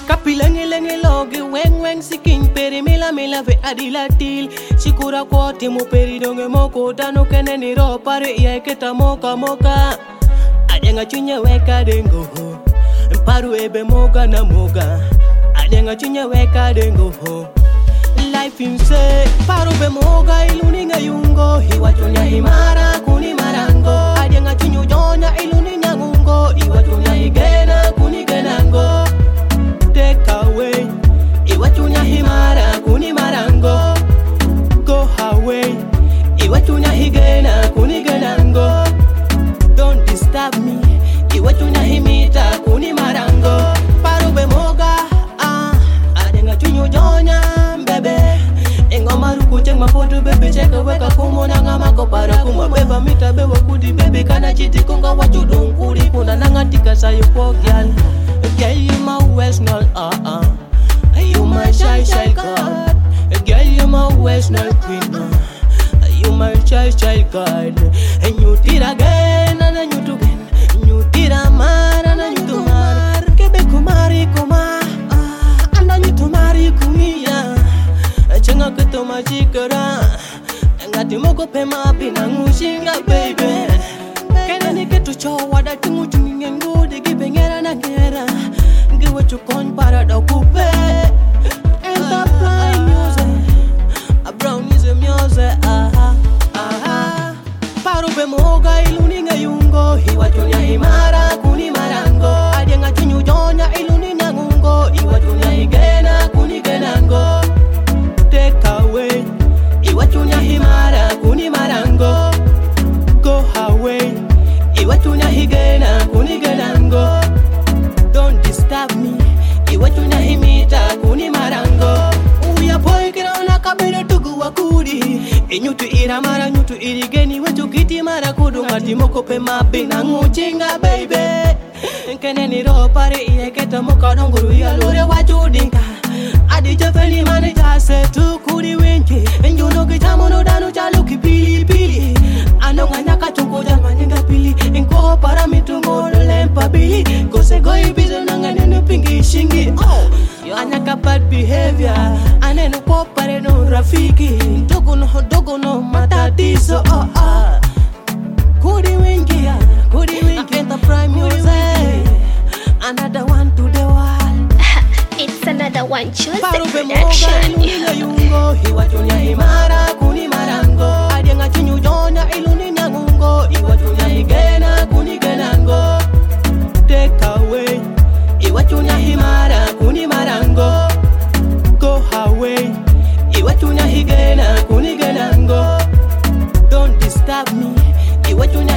Kapilangi logi weng siking peri mila ve adilatil sikura kwati mo peri donge moko dano kene ni ro pare iya keta moka adenga chunya weka dengo ho paru ebe moga na moga adenga chunya weka dengo ho life imse paru be moga iluninga yungo hiwa chunya himara kuni marango adenga chunyu jonya iluni nyangungo hiwa chunya higena kuni genango take away iwachunya himara kuni marango go away iwachunya higena kuni genango don't disturb me iwachunya himita kuni marango parube moga adenga chunyu jonya bebe engoma ruku cheng mafoto bebe cheka weka kumona ngama ko para kuma beba mita bewa kudi bebe kana chiti konga wachudong kuri kuna nangatika sayo pogyal. Girl, you my West Nile, you my shy god. Girl, you my West Nile queen, you my shy god. And you did again, and you do again. You did a man, and you do mar. Kebe kumari kuma, and then you to marry kumia. Chenga kuto majikara, ngati moko pema pinangu shinga baby. Kena niketu chowa dati muchu ngengu digi bengera na ngera. Ngiwe chukon para da kupe. Enterprise music, a brown music, Paru be moga iluninga yungo, hiwa chunya himara kuni marango. Adenga chunyu jonya iluni nyangungo, hiwa chunya higena kuni genango. Take away, hiwa chunya himara kuni marango. Go away, iwachunya higena kuni genango. Don't disturb me, iwachunya himita kuni marango. Uya boy kiraona kabere tugu wakudi. Inyutu ira mara nyutu irigeni wetu kiti mara kudu ngati moko pema bina nguchinga baby. Nkene ni roho pare iye keta moka donguru ya lure wajudinka. Adi jafeli mani jase tu kuri winki. Enjuno kitamono danu chaluki pili. Anonga nyaka chungo jalmanyinga pili. Inko para mitungo lempa bili. Kose goi bizo nanga nenu pingi shingi. Anyaka bad behavior. Anenu popare no rafiki. Dogo no matatizo. Kuri winki. Enterprise music. Another one to the world. It's another one Tuesday Parube production. moga ilunina yungo, hiwachunya himara kuni marango. Adenga chunyu jonya iluni nyangungo, hiwachunya higena kuni genango. Take away, hiwachunya himara kuni marango. Go away, hiwachunya higena kuni genango. Don't disturb me, hiwachunya